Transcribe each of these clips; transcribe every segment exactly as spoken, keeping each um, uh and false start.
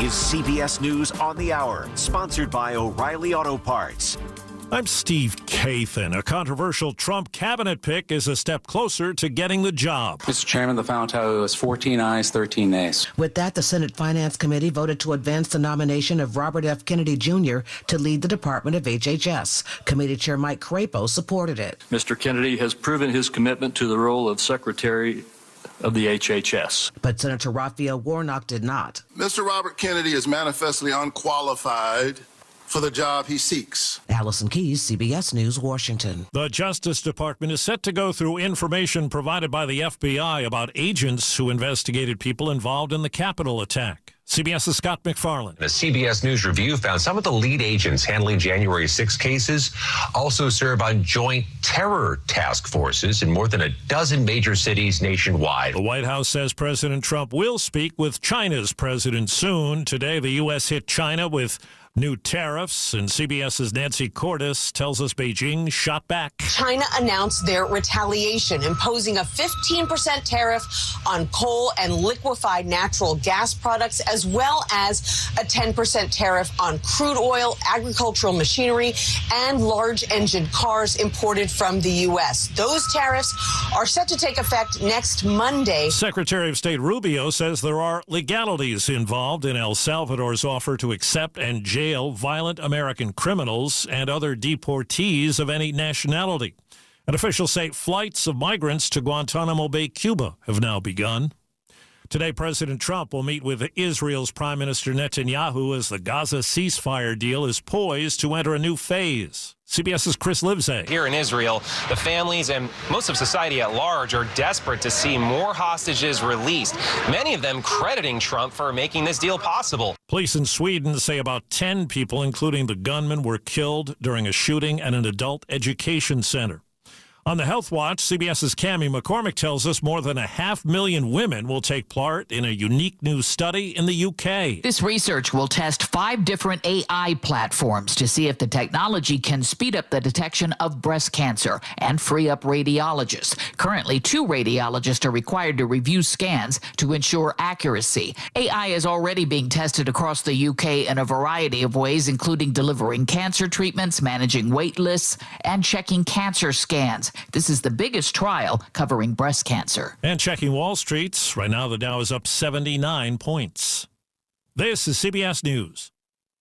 is C B S News on the Hour, sponsored by O'Reilly Auto Parts. I'm Steve Kathan. A controversial Trump cabinet pick is a step closer to getting the job. Mister Chairman, the final tally was fourteen ayes, thirteen nays. With that, the Senate Finance Committee voted to advance the nomination of Robert F. Kennedy Junior to lead the Department of H H S. Committee Chair Mike Crapo supported it. Mister Kennedy has proven his commitment to the role of Secretary of the H H S. But Senator Raphael Warnock did not. Mister Robert Kennedy is manifestly unqualified for the job he seeks. Allison Keyes, C B S News, Washington. The Justice Department is set to go through information provided by the F B I about agents who investigated people involved in the Capitol attack. CBS's Scott McFarland. The C B S News review found some of the lead agents handling January sixth cases also serve on joint terror task forces in more than a dozen major cities nationwide. The White House says President Trump will speak with China's president soon. Today, the U S hit China with new tariffs, and CBS's Nancy Cordes tells us Beijing shot back. China announced their retaliation, imposing a fifteen percent tariff on coal and liquefied natural gas products, as well as a ten percent tariff on crude oil, agricultural machinery, and large engine cars imported from the U S. Those tariffs are set to take effect next Monday. Secretary of State Rubio says there are legalities involved in El Salvador's offer to accept and jail violent American criminals and other deportees of any nationality. And officials say flights of migrants to Guantanamo Bay, Cuba, have now begun. Today, President Trump will meet with Israel's Prime Minister Netanyahu as the Gaza ceasefire deal is poised to enter a new phase. CBS's Chris Livesay. Here in Israel, the families and most of society at large are desperate to see more hostages released, many of them crediting Trump for making this deal possible. Police in Sweden say about ten people, including the gunman, were killed during a shooting at an adult education center. On the Health Watch, CBS's Cammie McCormick tells us more than a half million women will take part in a unique new study in the U K. This research will test five different A I platforms to see if the technology can speed up the detection of breast cancer and free up radiologists. Currently, two radiologists are required to review scans to ensure accuracy. A I is already being tested across the U K in a variety of ways, including delivering cancer treatments, managing wait lists, and checking cancer scans. This is the biggest trial covering breast cancer. And checking Wall Street, right now the Dow is up seventy-nine points. This is C B S News.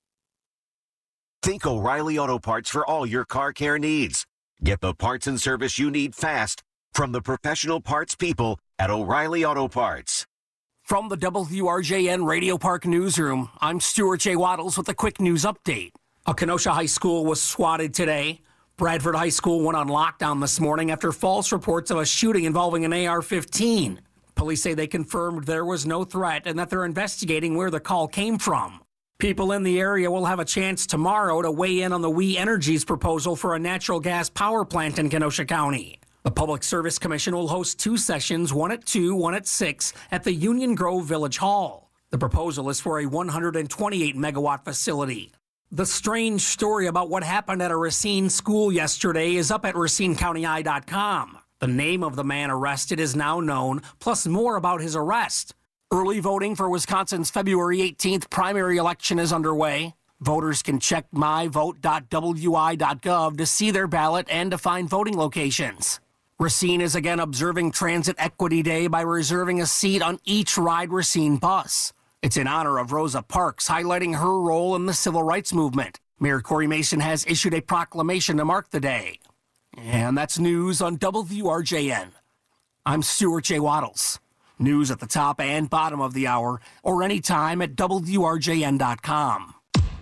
Think O'Reilly Auto Parts for all your car care needs. Get the parts and service you need fast from the professional parts people at O'Reilly Auto Parts. From the W R J N Radio Park Newsroom, I'm Stuart J. Waddles with a quick news update. A Kenosha high school was swatted today. Bradford High School went on lockdown this morning after false reports of a shooting involving an A R fifteen. Police say they confirmed there was no threat and that they're investigating where the call came from. People in the area will have a chance tomorrow to weigh in on the We Energy's proposal for a natural gas power plant in Kenosha County. The Public Service Commission will host two sessions, one at two, one at six, at the Union Grove Village Hall. The proposal is for a one hundred twenty-eight megawatt facility. The strange story about what happened at a Racine school yesterday is up at Racine County Eye dot com. The name of the man arrested is now known, plus more about his arrest. Early voting for Wisconsin's February eighteenth primary election is underway. Voters can check my vote dot w i dot gov to see their ballot and to find voting locations. Racine is again observing Transit Equity Day by reserving a seat on each Ride Racine bus. It's in honor of Rosa Parks, highlighting her role in the civil rights movement. Mayor Corey Mason has issued a proclamation to mark the day. And that's news on W R J N. I'm Stuart J. Waddles. News at the top and bottom of the hour, or anytime at W R J N dot com.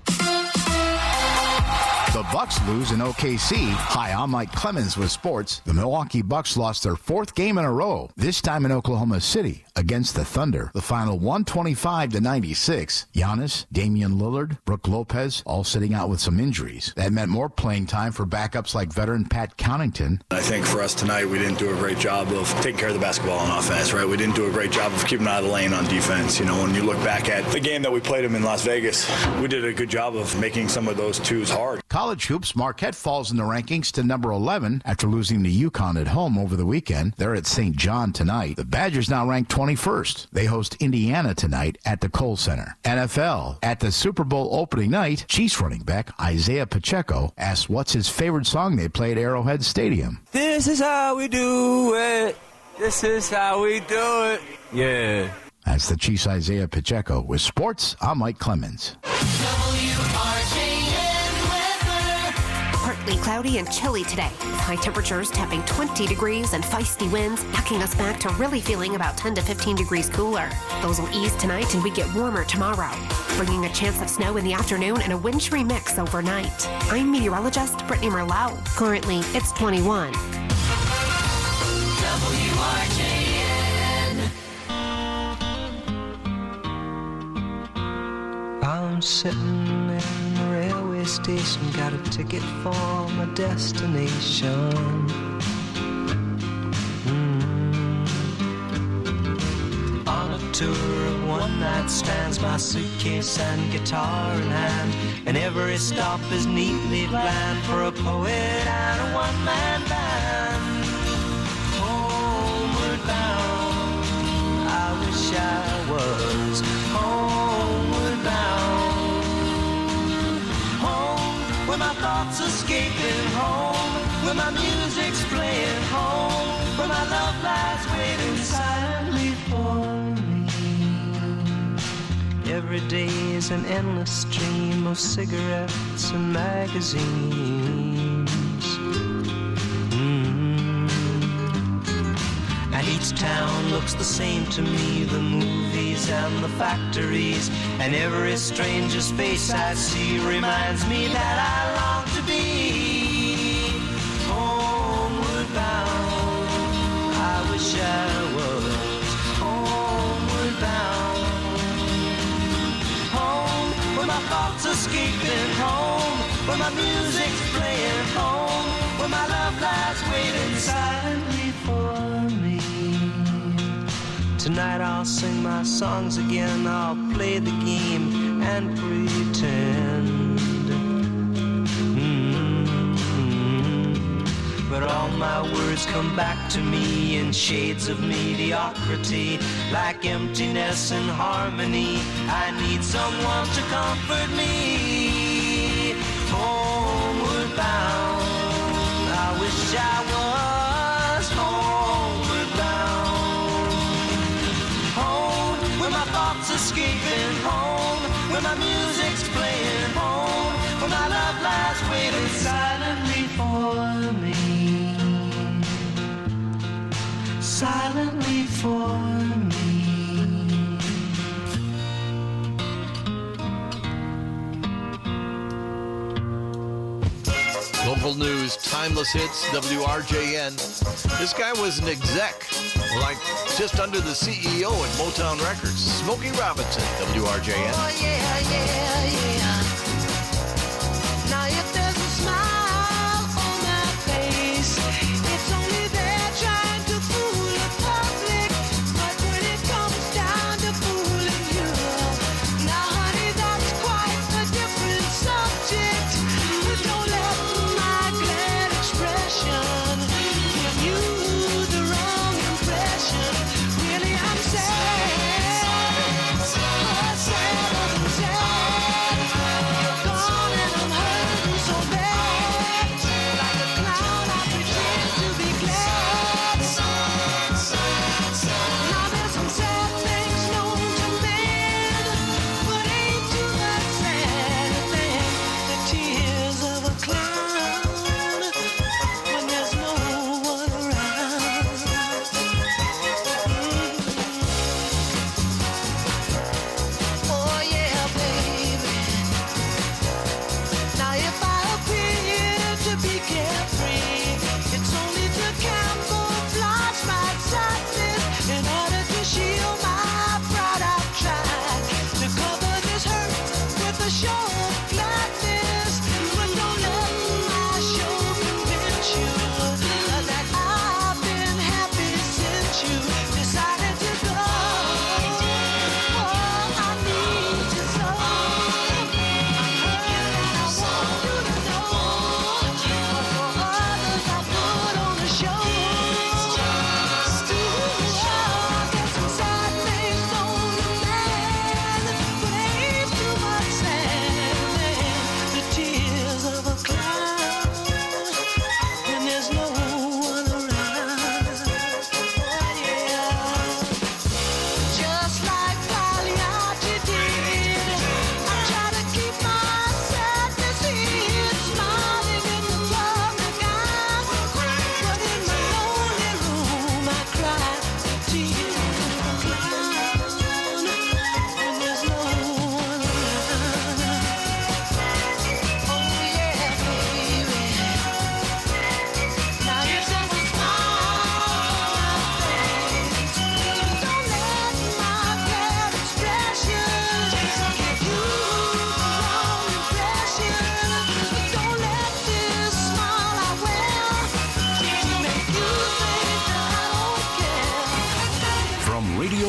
The Bucks lose in O K C. Hi, I'm Mike Clemens with sports. The Milwaukee Bucks lost their fourth game in a row, this time in Oklahoma City against the Thunder. The final one twenty-five to ninety-six. Giannis, Damian Lillard, Brook Lopez, all sitting out with some injuries. That meant more playing time for backups like veteran Pat Connaughton. I think for us tonight, we didn't do a great job of taking care of the basketball on offense, right? We didn't do a great job of keeping out of the lane on defense. You know, when you look back at the game that we played them in Las Vegas, we did a good job of making some of those twos hard. College hoops, Marquette falls in the rankings to number eleven after losing to UConn at home over the weekend. They're at Saint John tonight. The Badgers now ranked twenty-first. They host Indiana tonight at the Kohl Center. N F L, at the Super Bowl opening night, Chiefs running back Isaiah Pacheco asked what's his favorite song they play at Arrowhead Stadium. This is how we do it. This is how we do it. Yeah. That's the Chiefs' Isaiah Pacheco. With sports, I'm Mike Clemens. Partly cloudy and chilly today, with high temperatures tapping twenty degrees and feisty winds, knocking us back to really feeling about ten to fifteen degrees cooler. Those will ease tonight and we get warmer tomorrow, bringing a chance of snow in the afternoon and a wintry mix overnight. I'm meteorologist Brittany Merlot. Currently, it's twenty-one. W R J N. I'm sitting in the railway station, got a ticket for my destination. Mm. On a tour of one-night stands, my suitcase and guitar in hand, and every stop is neatly planned for a poet and a one-man band. Homeward bound, I wish I was homeward bound. Home, where my thoughts escaping, home, where my music's playing, home, where my love lies waiting silently for me. Every day is an endless stream of cigarettes and magazines. And each town looks the same to me, the movies and the factories, and every stranger's face I see reminds me that I long to be homeward bound. I wish I was homeward bound. Home, where my thoughts escaping, home, where my music's playing, home, where my love lies waiting silently for me. Tonight I'll sing my songs again, I'll play the game and pretend. Mm-hmm. But all my words come back to me in shades of mediocrity, like emptiness and harmony. I need someone to comfort me. Homeward bound, I wish I was homeward bound. Home, where my thoughts escaping, home, where my music's playing, home, where my love lies waiting silently for me. Silently for me. Local news, timeless hits, W R J N. This guy was an exec, like just under the C E O at Motown Records. Smokey Robinson, W R J N. Oh, yeah, yeah, yeah. Now if there's a smile on my face, it's only there trying to fool the public. But when it comes down to fooling you, now honey, that's quite a different subject. Don't let my glad expression give you the wrong impression. Really, I'm sad. Oh, sad, sad.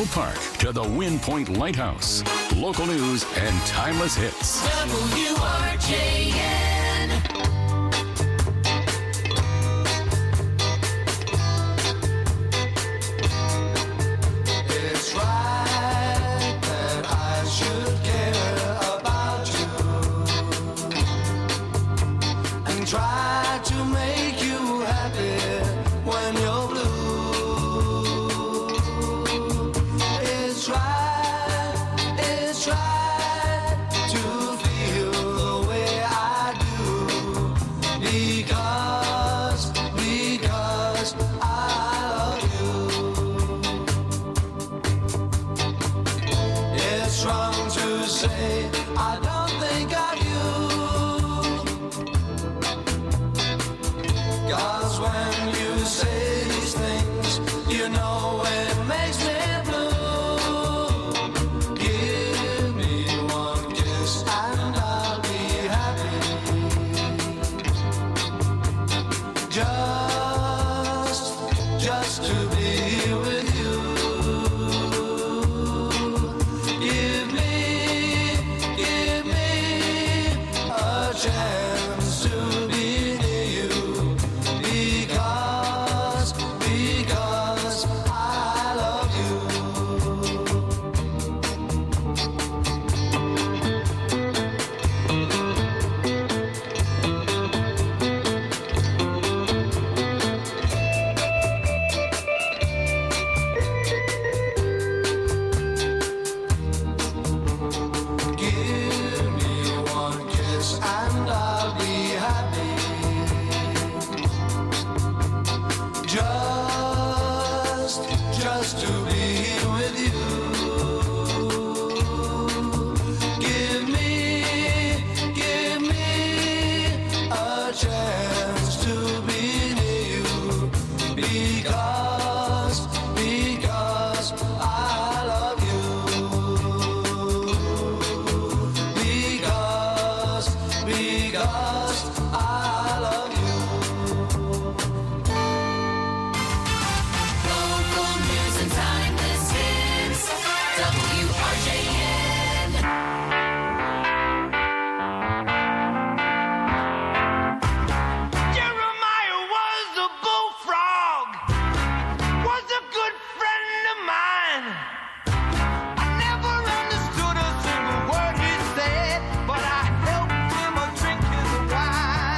Park to the Wind Point Lighthouse. Local news and timeless hits. W R J N. It's right that I should care about you and try to make you happy when you're blue. It's right, it's right to feel the way I do because, because I love you. It's wrong to say I don't think of you, 'cause when you say these things, you know it makes me blue. Give me one kiss and I'll be happy. Just, just to be with you. Give me, give me a chance to be near you. Because, because I love you. Give me one kiss and I'll be happy. Just, just to be with you. Give me, give me a chance to be near you. Because, because I love you. Because, because I love you. Local news and timeless hits. W R J N. Jeremiah was a bullfrog, was a good friend of mine. I never understood a single word he said, but I helped him a drink his wine.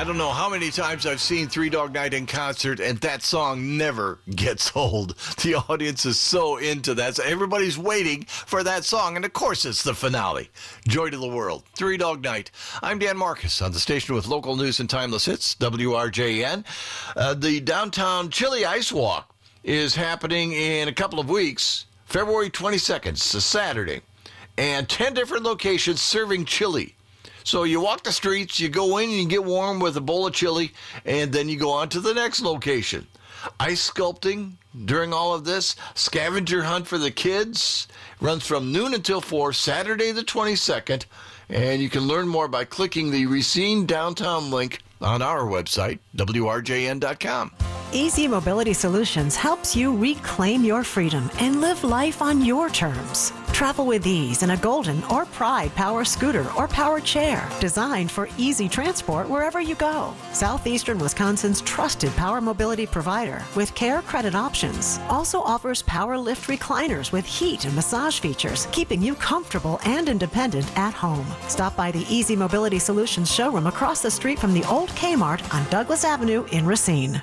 don't know how many times I've seen Three Dog Night in concert, and that song never gets old. The audience is so into that. So everybody's waiting for that song, and of course it's the finale. Joy to the world. Three Dog Night. I'm Dan Marcus on the station with local news and timeless hits, W R J N. Uh, the Downtown Chili Ice Walk is happening in a couple of weeks, February twenty-second. It's a Saturday. And ten different locations serving chili. So you walk the streets, you go in and you get warm with a bowl of chili, and then you go on to the next location. Ice sculpting during all of this, scavenger hunt for the kids, runs from noon until four, Saturday the twenty-second, and you can learn more by clicking the Racine Downtown link on our website, W R J N dot com. Easy Mobility Solutions helps you reclaim your freedom and live life on your terms. Travel with ease in a Golden or Pride power scooter or power chair designed for easy transport wherever you go. Southeastern Wisconsin's trusted power mobility provider with care credit options also offers power lift recliners with heat and massage features, keeping you comfortable and independent at home. Stop by the Easy Mobility Solutions showroom across the street from the old Kmart on Douglas Avenue in Racine.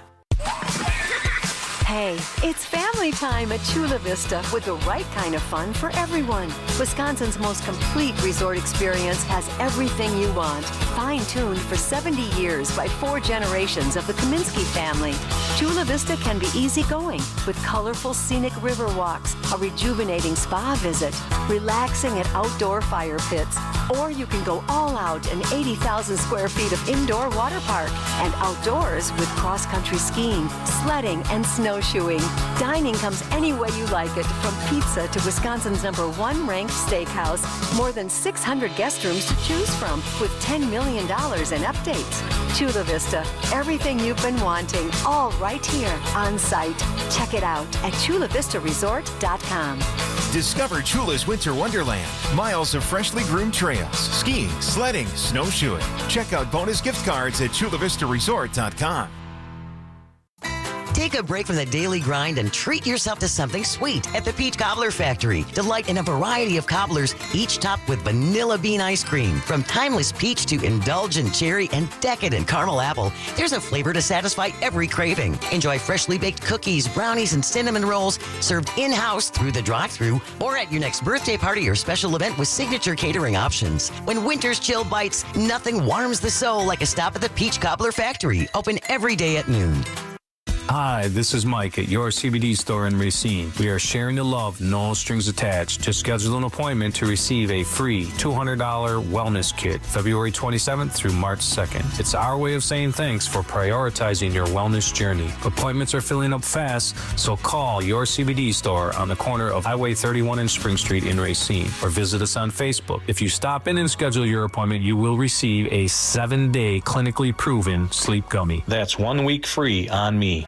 Hey, it's family time at Chula Vista with the right kind of fun for everyone. Wisconsin's most complete resort experience has everything you want. Fine-tuned for seventy years by four generations of the Kaminsky family. Chula Vista can be easygoing with colorful scenic river walks, a rejuvenating spa visit, relaxing at outdoor fire pits, or you can go all out in eighty thousand square feet of indoor water park and outdoors with cross-country skiing, sledding, and snowshoeing. Dining comes any way you like it, from pizza to Wisconsin's number one ranked steakhouse. More than six hundred guest rooms to choose from with ten million dollars in updates. Chula Vista, everything you've been wanting, all right here on site. Check it out at chula vista resort dot com. Discover Chula's Winter Wonderland. Miles of freshly groomed trails, skiing, sledding, snowshoeing. Check out bonus gift cards at chula vista resort dot com. Take a break from the daily grind and treat yourself to something sweet at the Peach Cobbler Factory. Delight in a variety of cobblers, each topped with vanilla bean ice cream. From timeless peach to indulgent cherry and decadent caramel apple, there's a flavor to satisfy every craving. Enjoy freshly baked cookies, brownies, and cinnamon rolls served in-house through the drive-thru or at your next birthday party or special event with signature catering options. When winter's chill bites, nothing warms the soul like a stop at the Peach Cobbler Factory. Open every day at noon. Hi, this is Mike at your C B D store in Racine. We are sharing the love, no strings attached. Just schedule an appointment to receive a free two hundred dollars wellness kit, February twenty-seventh through March second. It's our way of saying thanks for prioritizing your wellness journey. Appointments are filling up fast, so call your C B D store on the corner of Highway thirty-one and Spring Street in Racine, or visit us on Facebook. If you stop in and schedule your appointment, you will receive a seven-day clinically proven sleep gummy. That's one week free on me.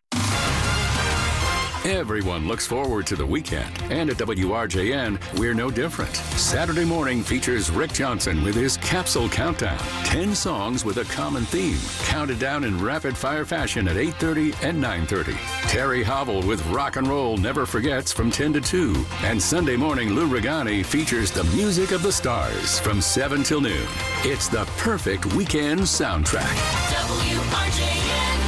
Everyone looks forward to the weekend, and at W R J N, we're no different. Saturday morning features Rick Johnson with his Capsule Countdown. Ten songs with a common theme, counted down in rapid-fire fashion at eight thirty and nine thirty. Terry Hobble with Rock and Roll Never Forgets from ten to two. And Sunday morning, Lou Regani features the music of the stars from seven till noon. It's the perfect weekend soundtrack. W R J N.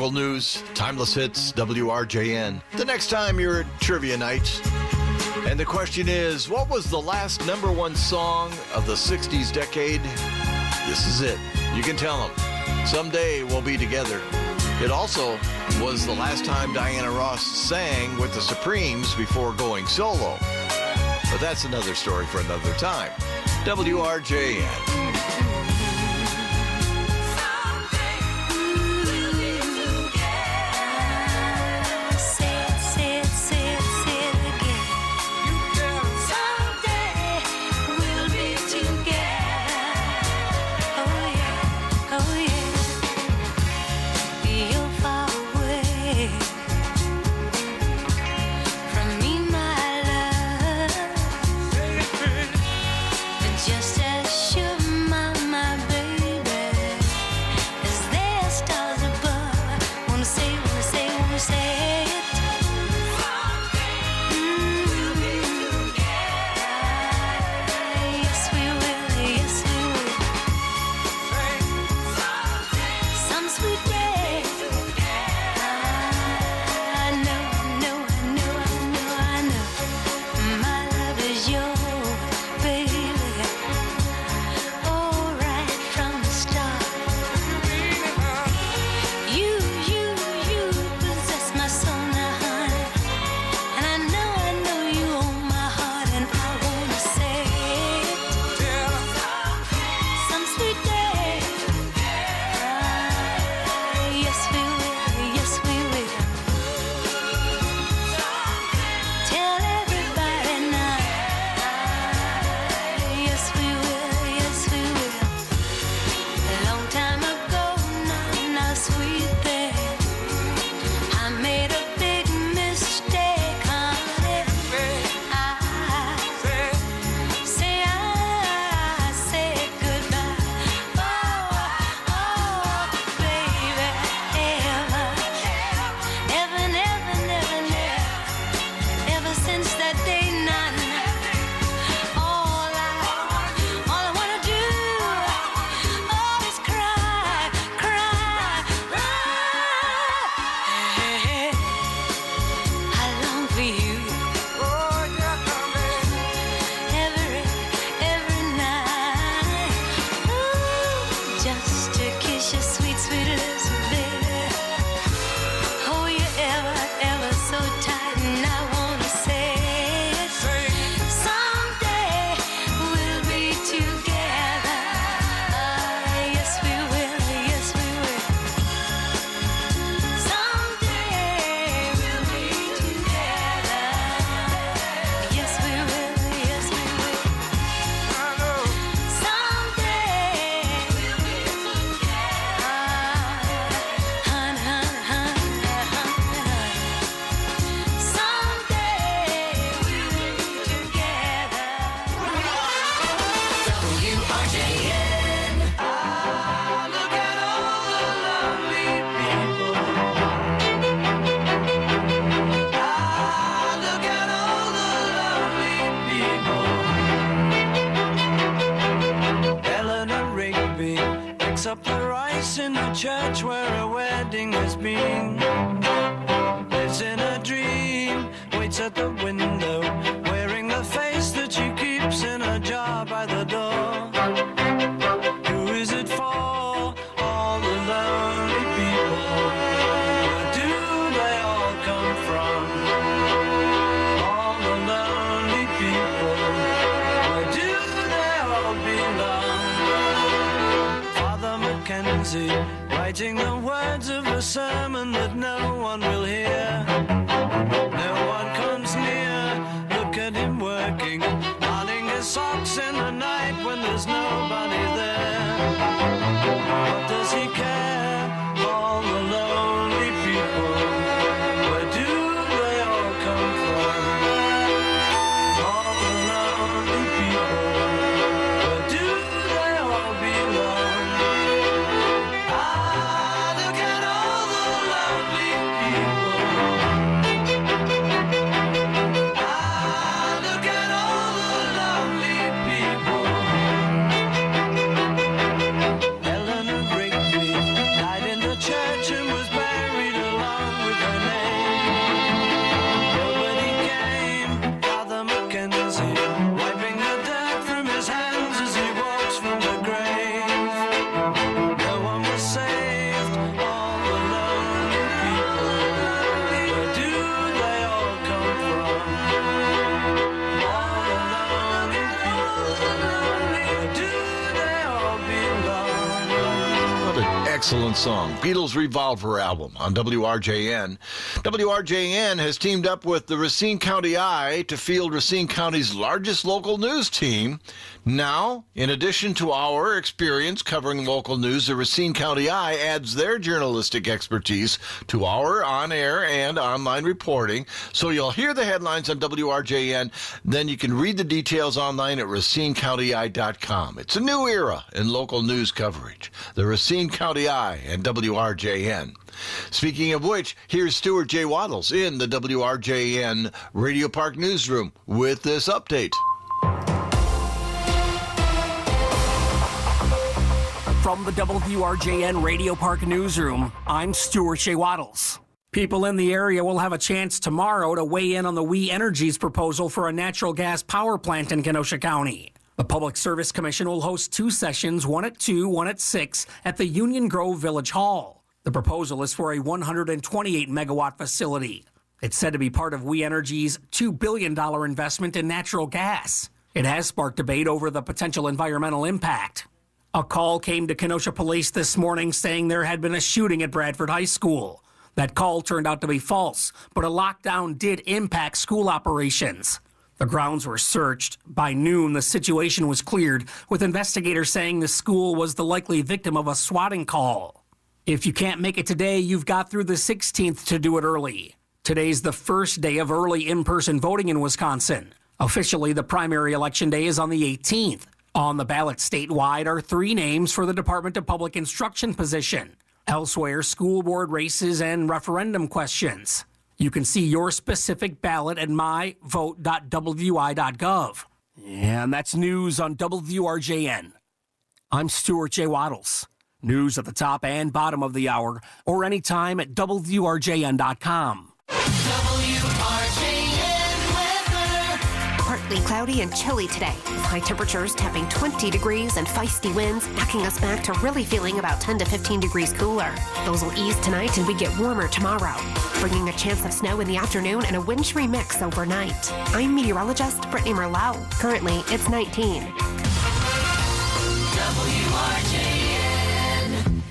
Local news, timeless hits, W R J N. The next time you're at trivia night. And the question is, what was the last number one song of the sixties decade? This is it. You can tell them. Someday we'll be together. It also was the last time Diana Ross sang with the Supremes before going solo. But that's another story for another time. W R J N. Just as sure my church where a wedding has been. Lives in a dream, waits at the window, wearing the face that she keeps in a jar by the door. Who is it for? All the lonely people. Where do they all come from? All the lonely people. Where do they all belong? Father Mackenzie, writing the words of a sermon that no one will hear. No one comes near, look at him working, darning his socks in the night when there's nobody there. What does he care? All the lonely people, where do they all come from? All the lonely people, where do they all belong? Look at all Excellent song. Beatles Revolver album on W R J N. W R J N has teamed up with the Racine County Eye to field Racine County's largest local news team. Now, in addition to our experience covering local news, the Racine County Eye adds their journalistic expertise to our on-air and online reporting. So you'll hear the headlines on W R J N, then you can read the details online at racine county eye dot com. It's a new era in local news coverage. The Racine County Eye and W R J N. Speaking of which, here's Stuart J. Waddles in the W R J N Radio Park newsroom with this update. From the W R J N Radio Park newsroom, I'm Stuart J. Waddles. People in the area will have a chance tomorrow to weigh in on the We Energies proposal for a natural gas power plant in Kenosha County. The Public Service Commission will host two sessions, one at two, one at six, at the Union Grove Village Hall. The proposal is for a one hundred twenty-eight megawatt facility. It's said to be part of We Energies' two billion dollars investment in natural gas. It has sparked debate over the potential environmental impact. A call came to Kenosha Police this morning saying there had been a shooting at Bradford High School. That call turned out to be false, but a lockdown did impact school operations. The grounds were searched. By noon, the situation was cleared, with investigators saying the school was the likely victim of a swatting call. If you can't make it today, you've got through the sixteenth to do it early. Today's the first day of early in-person voting in Wisconsin. Officially, the primary election day is on the eighteenth. On the ballot statewide are three names for the Department of Public Instruction position. Elsewhere, school board races and referendum questions. You can see your specific ballot at my vote dot w i dot gov. And that's news on W R J N. I'm Stuart J. Waddles. News at the top and bottom of the hour, or anytime at W R J N dot com. W R J N weather. Partly cloudy and chilly today. High temperatures tapping twenty degrees and feisty winds, knocking us back to really feeling about ten to fifteen degrees cooler. Those will ease tonight and we get warmer tomorrow, bringing a chance of snow in the afternoon and a wintry mix overnight. I'm meteorologist Brittany Merlot. Currently, it's nineteen. W R J N.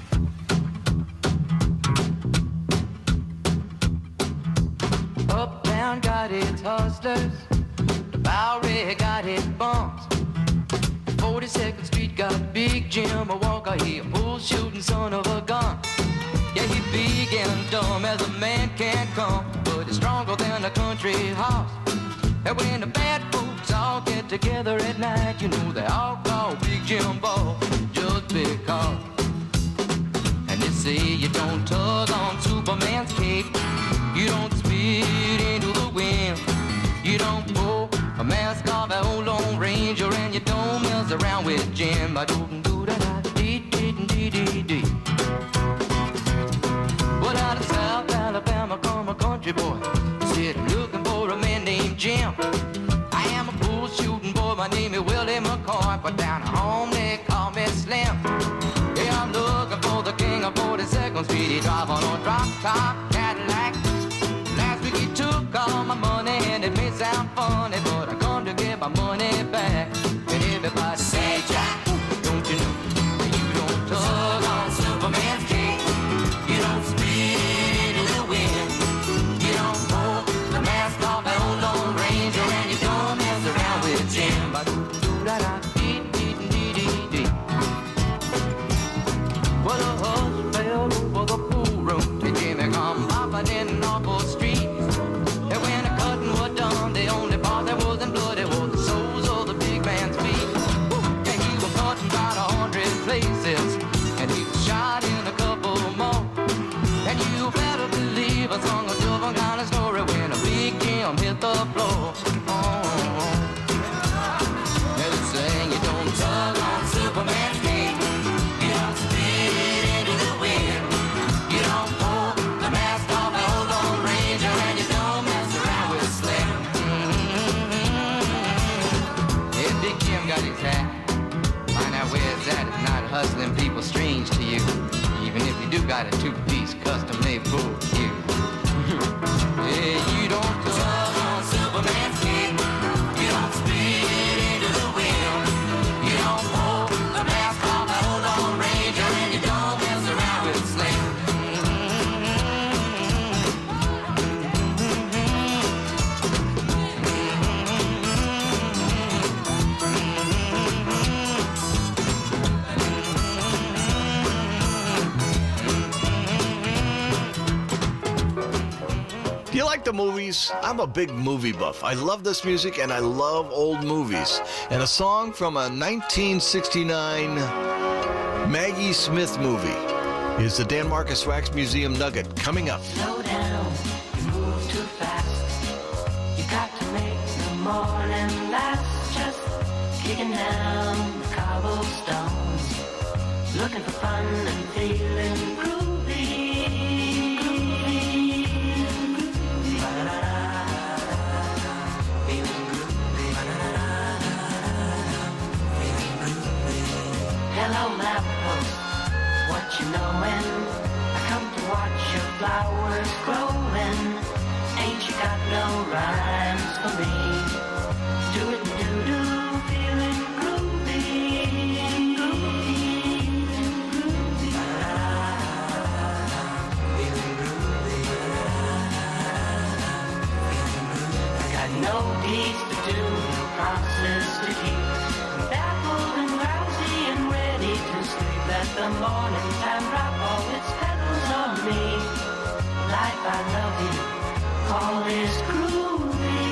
Uptown got its hustlers, the Bowery got its bumps. forty-second Street got Big Jim, a walker, he a bull shooting son of a gun. Yeah, he big and dumb as a man can come, but he's stronger than a country horse. And when the bad folks all get together at night, you know they all call Big Jim Ball just because. And they say you don't tug on Superman's cape, you don't spit into the wind, you don't pull a mask off an old Lone Ranger, and you don't mess around with Jim. I don't do that, dee dee dee dee dee. Well, out of South Alabama come a country boy, sitting looking for a man named Jim. I am a bull shooting boy, my name is Willie McCoy, but down at home they call me Slim. Yeah, I'm looking for the king of forty-second Street. He drive on a drop top Cadillac. Last week he took all my money, and it may sound funny, but I come to get my money back. And everybody say, Jack, don't you know that you don't tug on Superman's cape, you don't spit into the wind, you don't pull the mask off an old Lone Ranger, and you don't mess around with Jim. Well, a hush fell over the pool room till Jimmy come bopping in an awful street. And when the cutting was done, the only part that wasn't bloody was the soles of the big man's feet. Yeah, he was cutting about a hundred places, and he was shot in a couple more. And you better believe I sung a different kind of story when a Big Jim hit the floor. Oh, now they saying you don't tug on Superman's cape, you don't spit into the wind, you don't pull the mask off an old Lone Ranger, and you don't mess around with Slim. Mm-hmm. Yeah, Big Jim got his hat. Find out where it's at. It's not hustling people strange to you, even if you do got a two-piece custom-made bull cue. Yeah, you don't tug on Superman's cape, you don't spit into the wind, you don't pull the mask off an old Lone Ranger, and you don't mess like the movies? I'm a big movie buff. I love this music and I love old movies. And a song from a nineteen sixty-nine Maggie Smith movie is the Dan Marcus Wax Museum Nugget coming up. Slow down, you move too fast. You got to make the morning last. Just kicking down the cobblestones, looking for fun and feeling groovy. Groovy, groovy. Ba-da-da-da-da-da. Feeling groovy. Ba-da-da-da-da-da. Feeling groovy. Hello, lamppost. What you knowin'? I come to watch your flowers growin'. Ain't you got no rhymes for me? Do it and do-do, feeling groovy. Groovy, groovy. Ba-da-da-da-da-da. Feeling groovy. Ba-da-da-da-da-da. Feeling groovy. I got no deeds to do, no promises to keep. I'm baffled and drowsy and ready to sleep. Let the morning time drop all its petals on me. Life, I love you, all is groovy.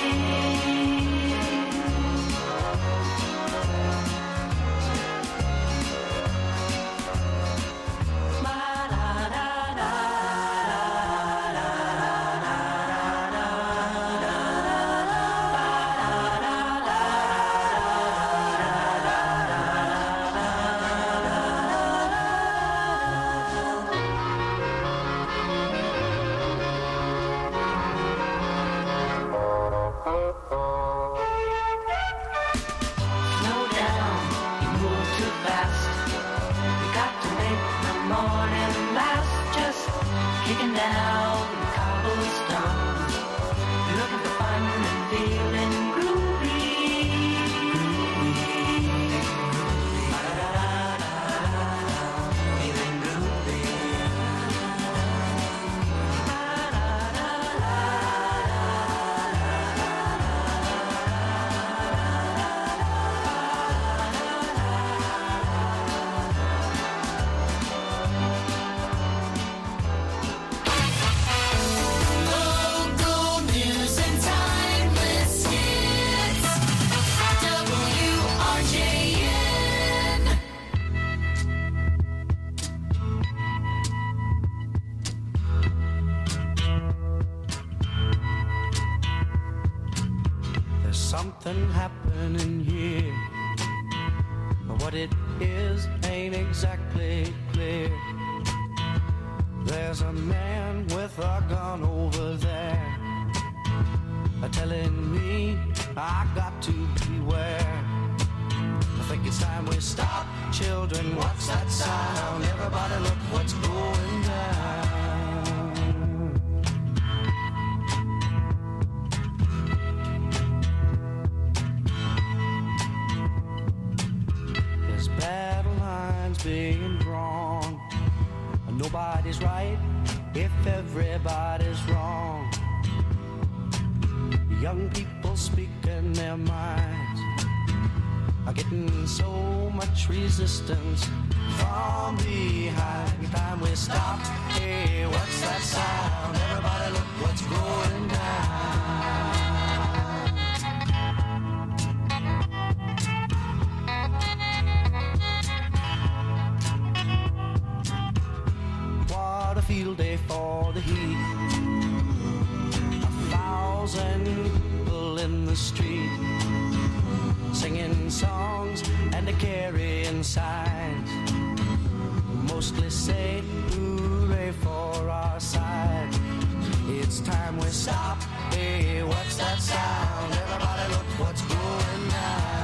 Slow down, you move too fast. You got to make the morning last. Just kicking down the cobblestones, looking for fun and feeling groovy. Ba-da-da-da-da-da. Feeling groovy. Local news and timeless hits. W R J N. There's something happening here, but what it is ain't exactly clear. There's a man with a gun over there, uh, telling me I got to beware. I think it's time we stop, children. What's that sound? Everybody look what's going down. There's battle lines being drawn. Nobody's right if everybody's wrong. Young people speaking their minds are getting so much resistance from behind. Time we stop. Hey, what's that sound? Everybody look what's going down. What a field day for the heat. A thousand people in the street, singing songs and carrying signs, mostly say hooray for our side. It's time we stop. Hey, what's that sound? Everybody look what's going down.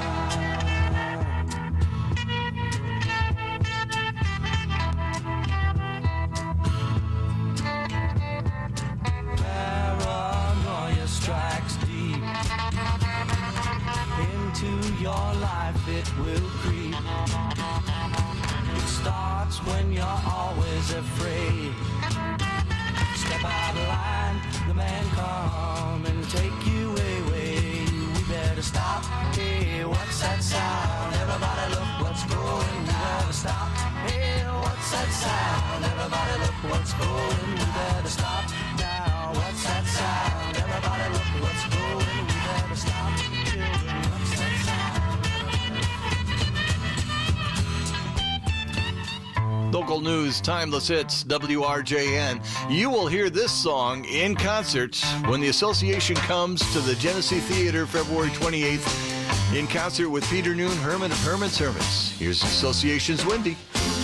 Paranoia strikes deep into your life, it will creep. It starts when you're always afraid. Step out of line, the man come and take you away. We better stop. Hey, what's that sound? Everybody look what's going. We better stop. Hey, what's that sound? Everybody look what's going. We better stop now. What's that sound? Local news, timeless hits, W R J N. You will hear this song in concert when the association comes to the Genesee Theater February twenty-eighth in concert with Peter Noon, Herman of Herman's Hermits. Here's the association's Wendy.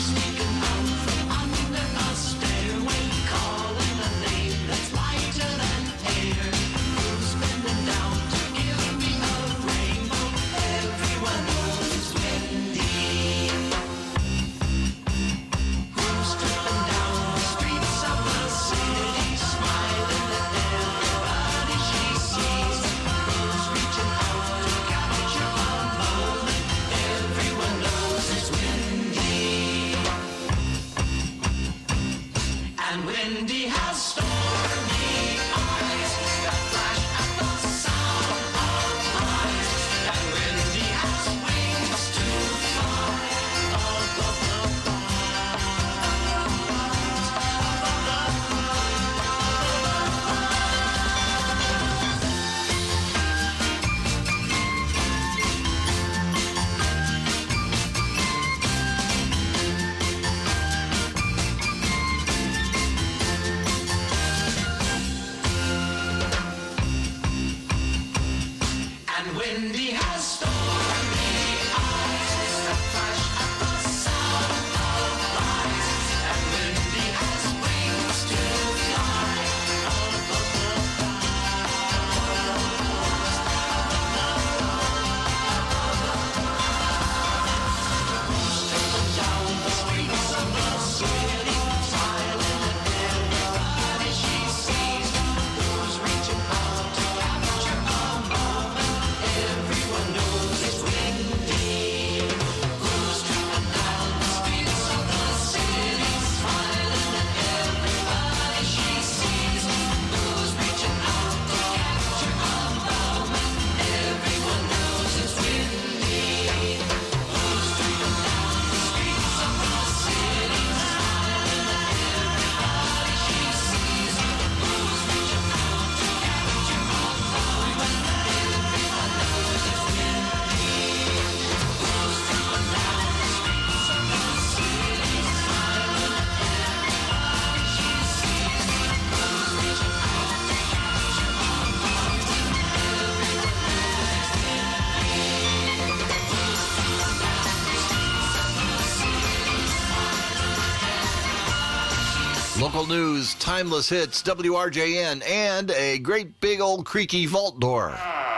Local news, timeless hits, W R J N, and a great big old creaky vault door.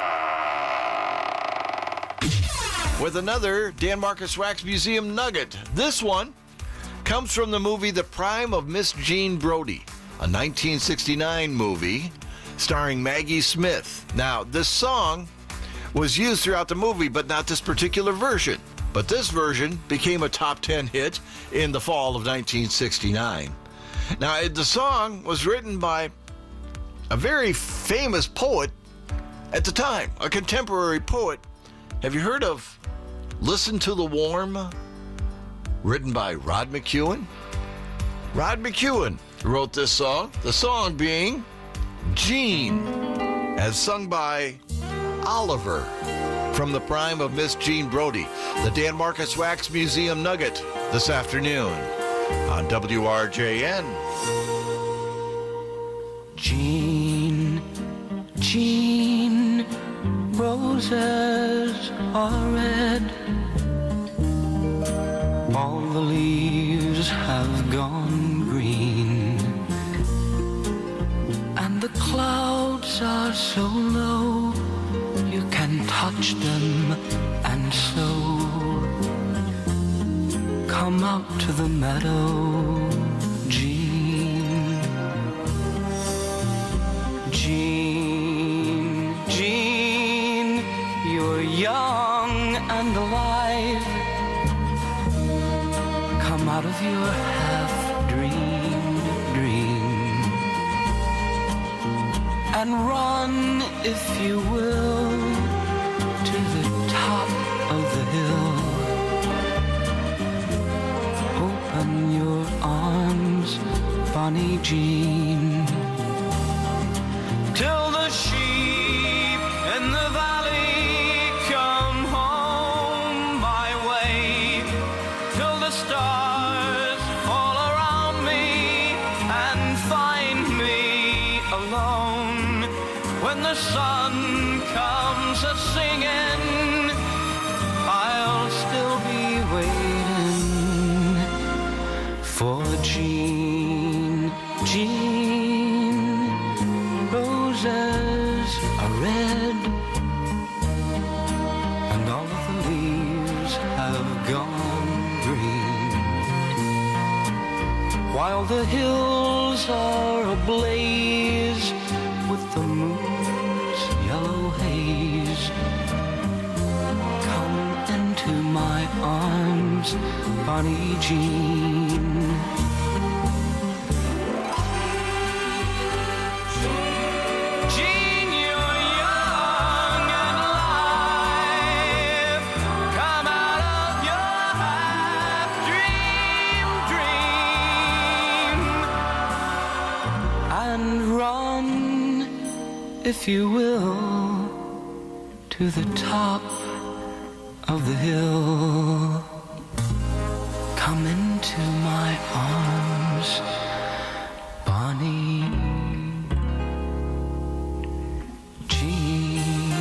With another Dan Marcus Wax Museum nugget. This one comes from the movie The Prime of Miss Jean Brodie, a nineteen sixty-nine movie starring Maggie Smith. Now, this song was used throughout the movie, but not this particular version. But this version became a top ten hit in the fall of nineteen sixty-nine. Now, the song was written by a very famous poet at the time, a contemporary poet. Have you heard of Listen to the Warm, written by Rod McEwen? Rod McEwen wrote this song, the song being Jean, as sung by Oliver from The Prime of Miss Jean Brodie. The Dan Marcus Wax Museum Nugget this afternoon on W R J N. Jean, Jean, roses are red. All the leaves have gone green, and the clouds are so low you can touch them, and so come out to the meadow, Jean. Jean, Jean, you're young and alive. Come out of your half-dreamed dream and run, if you will, to the top of the hill. Open your arms, Bonnie Jean, till the sheep in the valley the sun comes a singing, I'll still be waiting for Jean. Jean, roses are red, and all of the leaves have gone green, while the hills are ablaze with the moon's yellow haze. Come into my arms, Bonnie Jean. Jean, you're young and alive. Come out of your half-dream dream and run, if you will, to the top of the hill. Come into my arms, Bonnie Jean.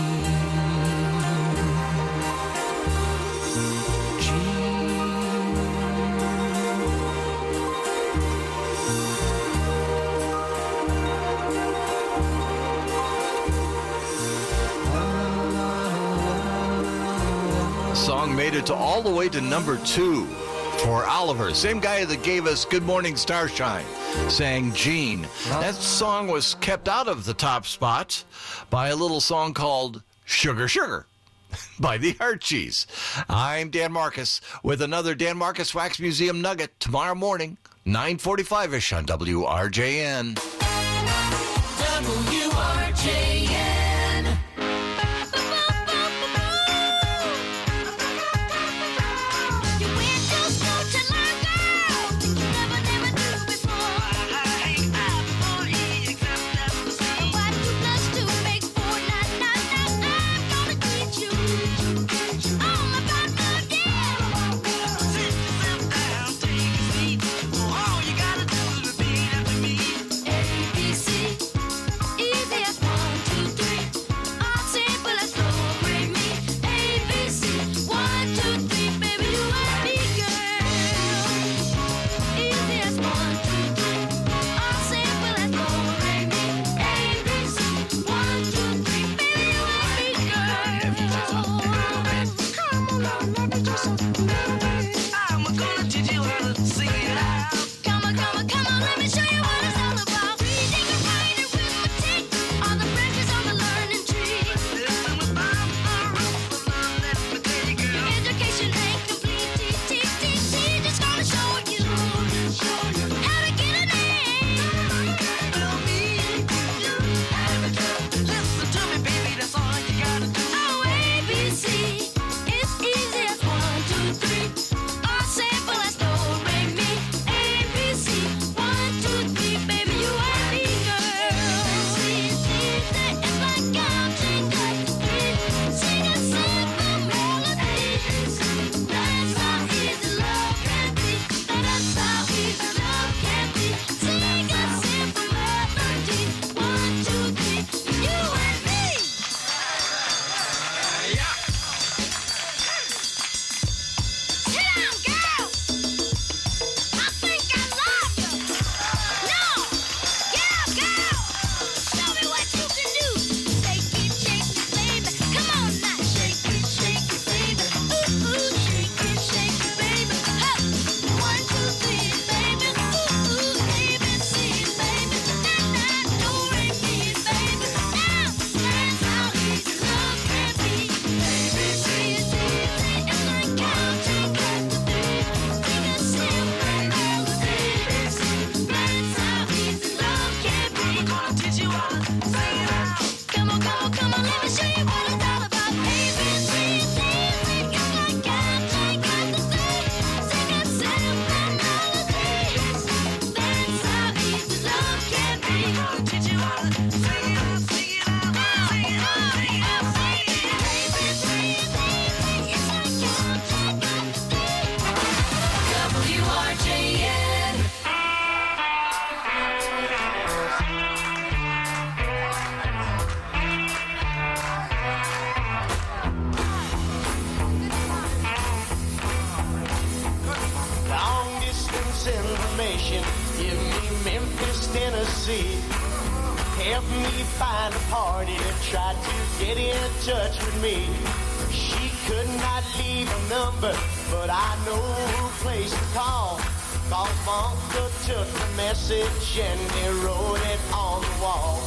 Song made it to all the way to number two for Oliver. Same guy that gave us Good Morning Starshine sang Jean. That song was kept out of the top spot by a little song called Sugar Sugar by the Archies. I'm Dan Marcus with another Dan Marcus Wax Museum Nugget tomorrow morning, nine forty-five-ish on W R J N. W R J N. A B C, easy as one, two. information. Give me Memphis, Tennessee. Help me find a party that tried to get in touch with me. She could not leave a number, but I know who place to call. Cause my uncle took the message and he wrote it on the wall.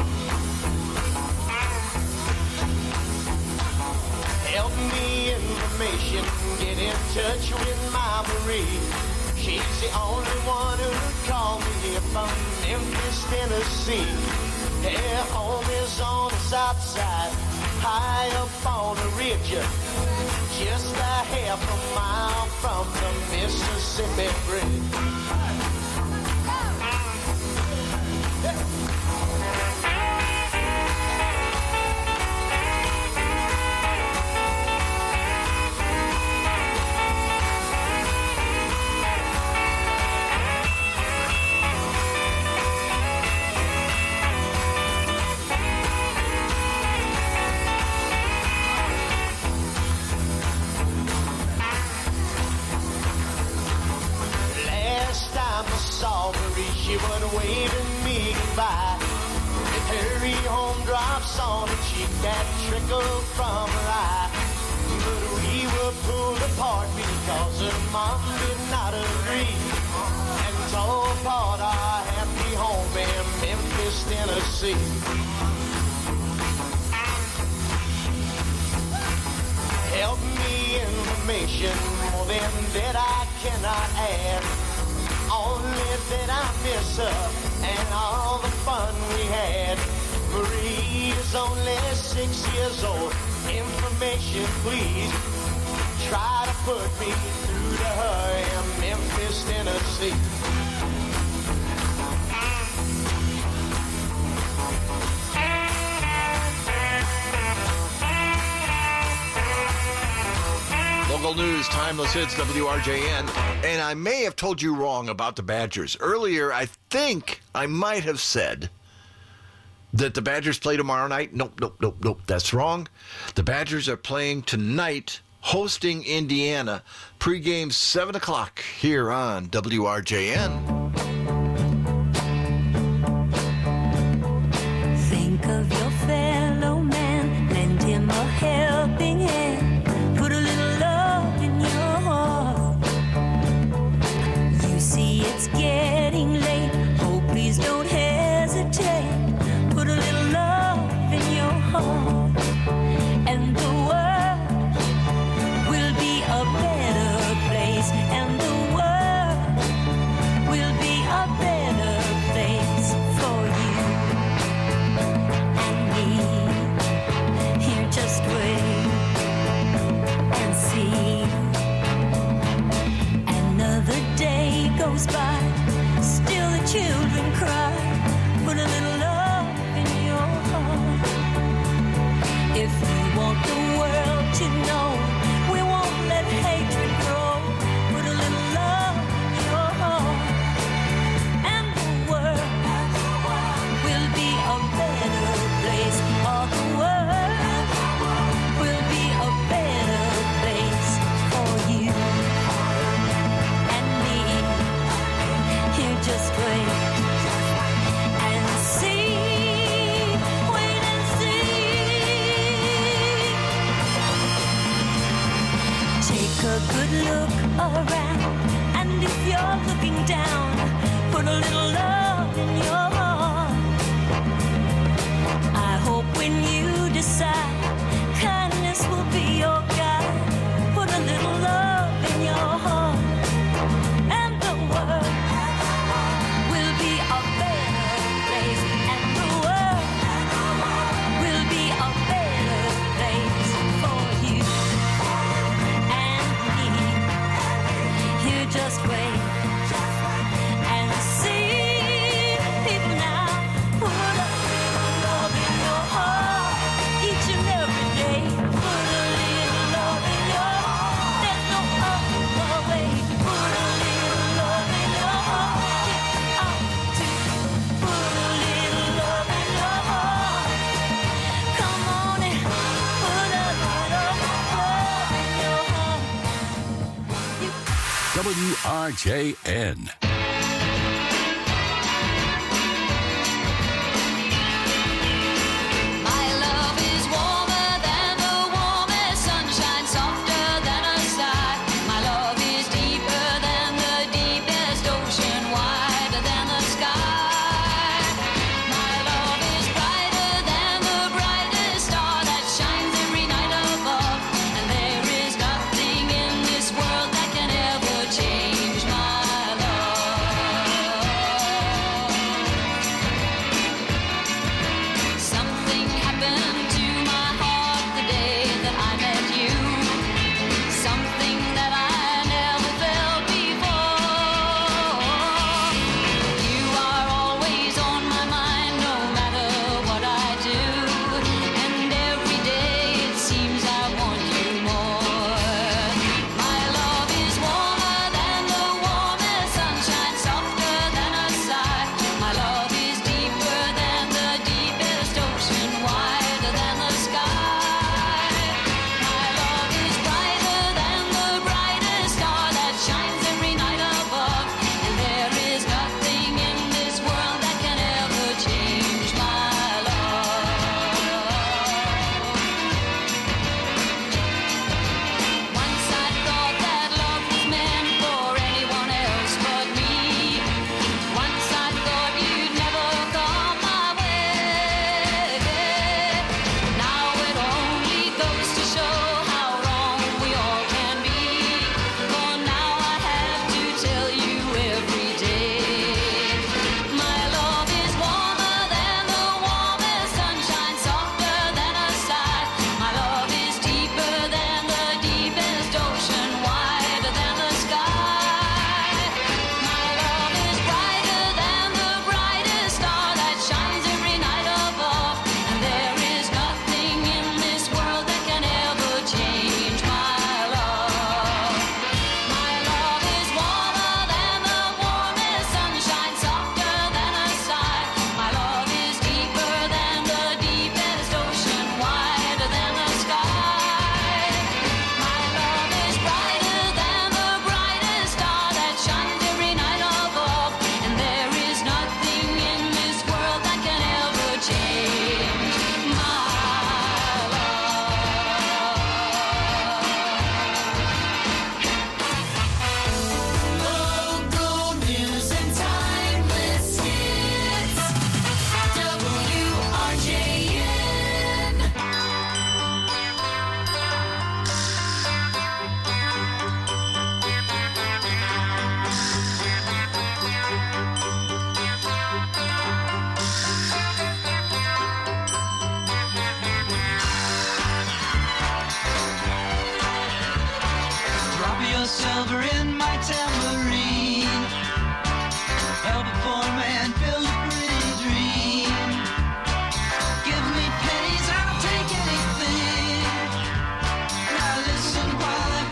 Help me information, get in touch with my Marie. She's the only one who called me here from Memphis, Tennessee. Her home is on the south side, high up on the ridge, just a half a mile from the Mississippi Bridge. She was waving me goodbye. With her home drops on her cheek that trickled from her eye. But we were pulled apart because her mom did not agree and tore apart our happy home in Memphis, Tennessee. Help me information, more than that I cannot add. Only that I miss her and all the fun we had. Marie is only six years old. Information, please. Try to put me through to her in Memphis, Tennessee. Local news, timeless hits, W R J N. And I may have told you wrong about the Badgers. Earlier, I think I might have said that the Badgers play tomorrow night. Nope, nope, nope, nope. That's wrong. The Badgers are playing tonight, hosting Indiana. Pre-game seven o'clock here on W R J N. Think of your fellow man, lend him a helping hand. Put a little love in your heart. You see it's getting late. Oh, please don't hesitate. Put a little love in your heart. And the world will be a better place. And the world will be a better place for you and me. Here, just wait and see. Another day goes by, still the children cry. Put a little love in your heart. If you want the world to know, we won't let hatred grow. Put a little love in your heart, and the world will be a better place. All the world will be a better place for you and me. Here, just wait and see. Wait and see. Take a good look around, and if you're looking down, put a little love in your heart. I hope when you decide, kindness will be your guide. Put a little love in your heart, and the world will be a better place. And the world will be a better place for you and me. You just wait and see. People now, put a little love in your heart each and every day. Put a little love in your heart. There's no other way. Put a little love in your heart. You ought to put a little love in your heart. Come on and put a little love in your heart. W R J N. silver in my tambourine. Help a poor man build a pretty dream. Give me pennies, I'll take anything. Now listen while I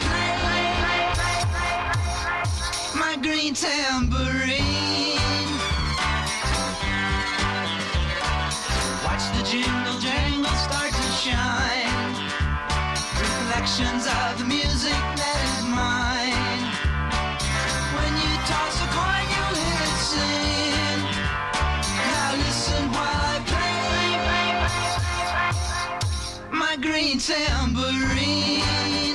play my green tambourine. Watch the jingle jangle start to shine. Reflections of the music that is mine. When you toss a coin, you'll hear it sing. Now listen while I play my green tambourine.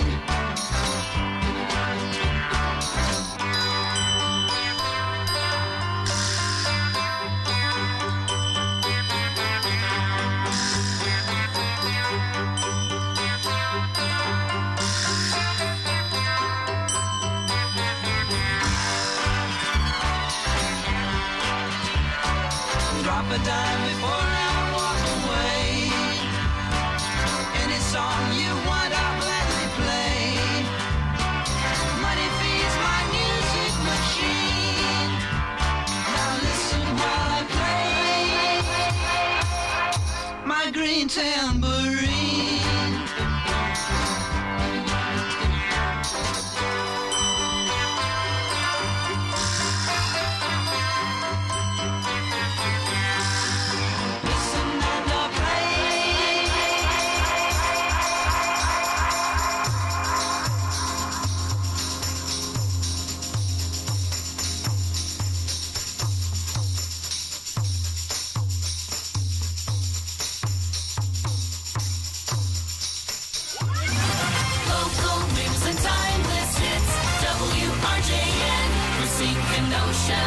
Drop a dime before I walk away. Any song you want, I'll gladly play. Money feeds my music machine. Now listen while I play my green tambourine. Local news and timeless hits. W R J N, Racine Kenosha.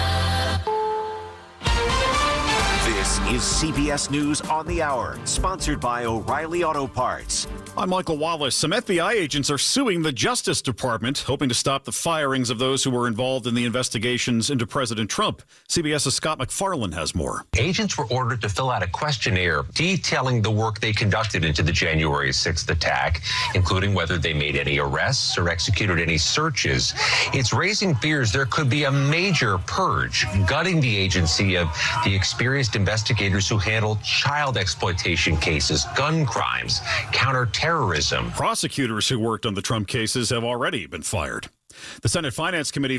This is C B S News on the Hour, sponsored by O'Reilly Auto Parts. I'm Michael Wallace. Some F B I agents are suing the Justice Department, hoping to stop the firings of those who were involved in the investigations into President Trump. CBS's Scott McFarlane has more. Agents were ordered to fill out a questionnaire detailing the work they conducted into the January sixth attack, including whether they made any arrests or executed any searches. It's raising fears there could be a major purge, gutting the agency of the experienced investigators who handled child exploitation cases, gun crimes, counterterrorism. Prosecutors who worked on the Trump cases have already been fired. The Senate Finance Committee